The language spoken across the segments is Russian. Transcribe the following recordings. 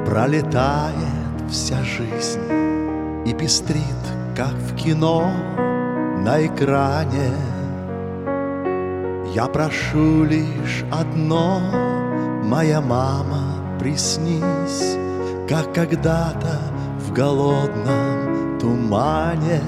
Пролетает вся жизнь и пестрит, как в кино на экране. Я прошу лишь одно: моя мама, приснись, как когда-то в голодном тумане.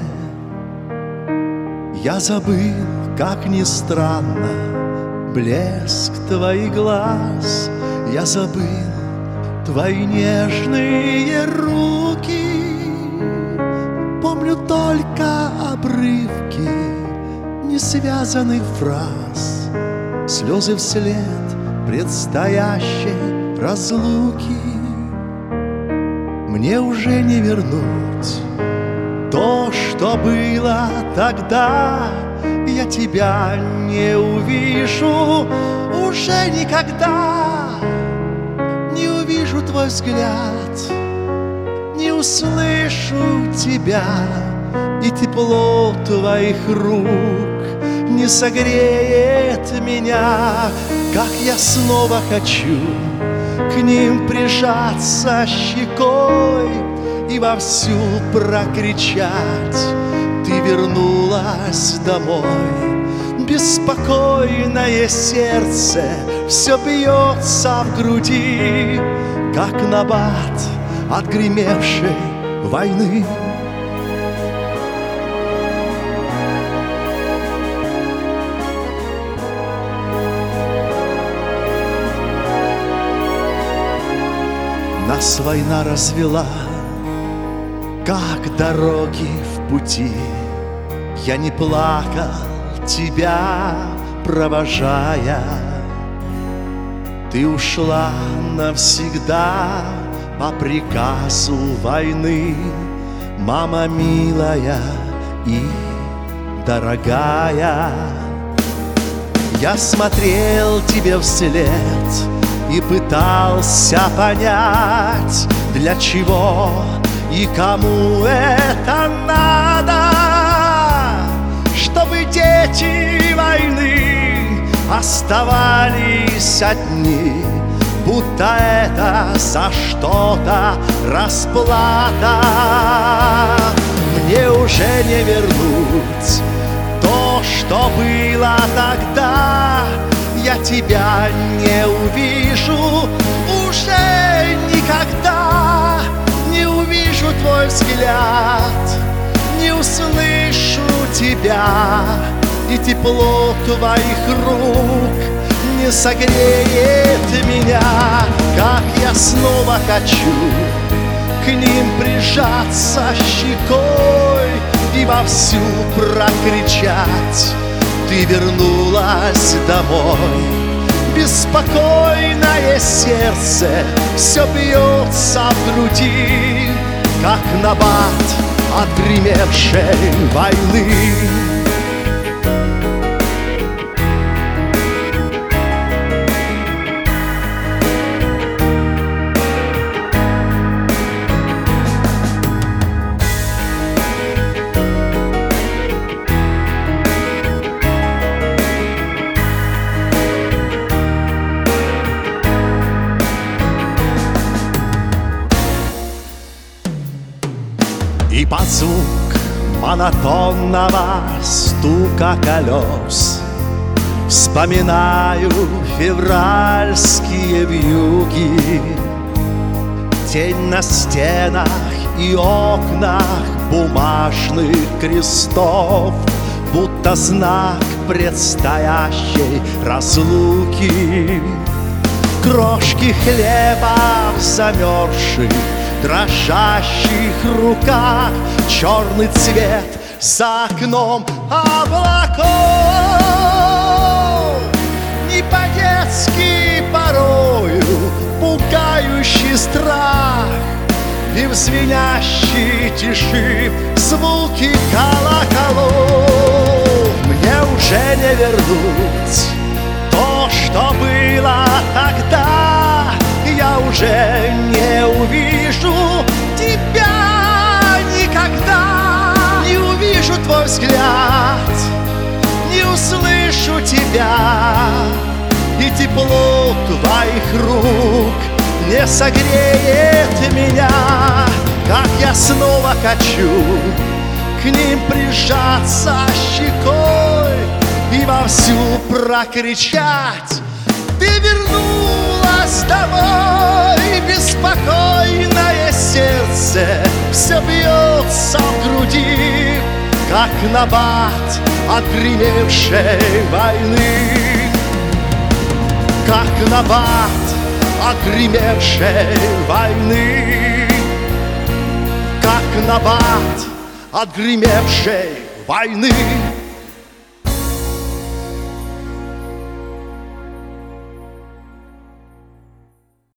Я забыл, как ни странно, блеск твоих глаз. Я забыл твои нежные руки. Помню только обрывки несвязанных фраз, слезы вслед предстоящей разлуки. Мне уже не вернуть то, что было тогда. Я тебя не увижу уже никогда. Не увижу твой взгляд, не услышу тебя, и тепло твоих рук не согреет меня. Как я снова хочу к ним прижаться щекой и вовсю прокричать: ты вернулась домой. Беспокойное сердце все бьется в груди, как набат отгремевшей войны. Нас война развела, как дороги в пути. Я не плакал, тебя провожая. Ты ушла навсегда по приказу войны, мама милая и дорогая. Я смотрел тебе вслед и пытался понять, для чего и кому это надо, чтобы дети войны оставались одни, будто это за что-то расплата. Мне уже не вернуть то, что было тогда. Я тебя не увижу уже никогда. Не увижу твой взгляд, не услышу тебя, и тепло твоих рук не согреет меня. Как я снова хочу к ним прижаться щекой и вовсю прокричать: ты вернулась домой. Беспокойное сердце все бьется в груди, как набат отгремевшей войны. И под звук монотонного стука колес вспоминаю февральские вьюги. Тень на стенах и окнах бумажных крестов, будто знак предстоящей разлуки. Крошки хлеба в замерзших дрожащих руках, черный цвет за окном облаков. Не по-детски порою пугающий страх, и в звенящей тиши звуки колоколов. Мне уже не вернуть то, что было тогда. Я уже не увижу тебя никогда. Не увижу твой взгляд, не услышу тебя, и тепло твоих рук не согреет меня, как я снова хочу к ним прижаться щекой и вовсю прокричать: ты вернулась домой! Беспокойное сердце все бьется в груди, как набат отгремевшей войны, как набат отгремевшей войны, как набат отгремевшей войны.